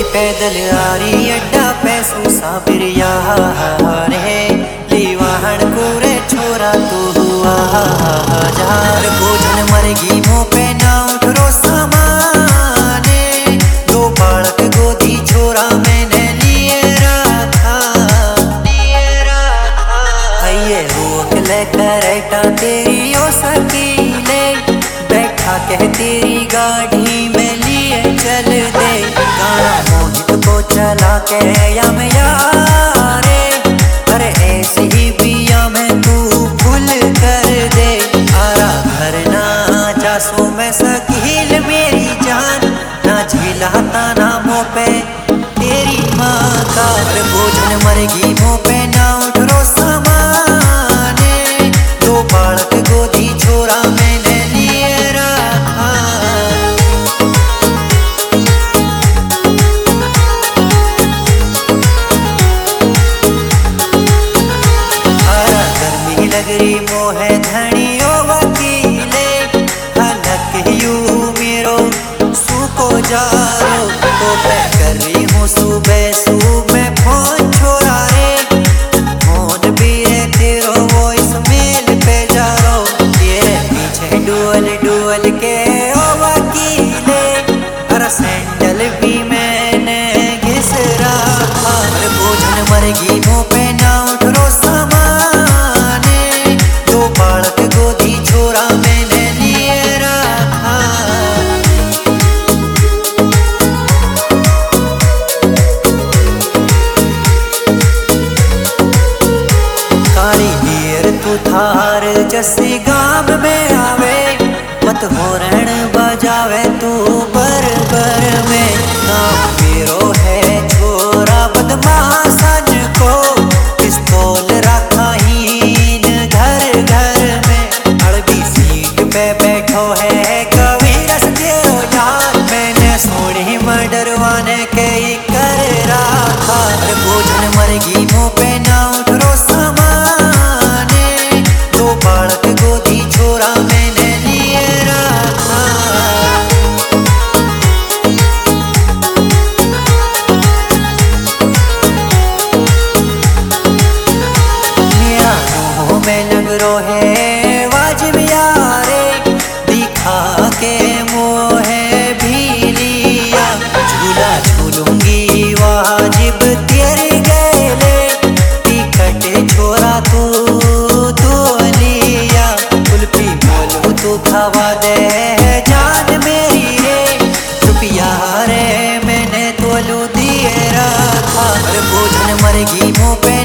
पैदल आरी अड्डा पैसू साबिर यार है लीवाहन कोरे छोरा तू हुआ जार भोजन मरगी मुँह पे ना उठरो सामाने दो बालक गोदी छोरा मैंने लिए रखा आइए रोक ले करेटा तेरी ओ सकीले बैठा कह तेरी गाड़ी में लिए चल दे गाना मोहित को चला के या मैं यारे अरे ऐसे ही पिया मैं तू भूल कर दे आरा घर ना जासू मैं सकील मेरी जान ना झिलाता ना मुँह पे तेरी माँ का भोजन मरगी मुँह पे ना उठरो सामाने दो बालक गोदी छोरा मैंने लिए रखा लगरी मोहे धनियो वकीले हलक यू मेरो सुको जारो तो मैं कर रही हूँ सुबह सुबह फोन छोड़ा रे फोन भी रे तेरो वॉइस मेल पे जा रो तेरे पीछे डुअल डुअल के ओ वकीले अरे सैंडल भी मैंने घिस रखा भोजन मरगी मुँह पे ना उठरो थार जैसी गांव में आवे मत होरण बजावे तू बर में गाँव मेरो है छोरा बदमाशन को पिस्तौल रखा हीन घर घर में अड़बी सीट पे बैठो है कवि रस तेरो यार मैंने सोनी मडरवाने के ही कर रखा भोजन मरगी मुँह पे ना उठरो बालक गोदी छोरा मैंने लिए रखा मेरा मुँह में लग रो है वाजिब यारे दिखा के मोहे भी लिया झूला झूलूंगी वाजिब तेरे गेले टिकट छोरा तू तू खावा दे जान मेरी रे रुपया रे मैंने तोलू दिए रखा भोजन मरगी मुँह पे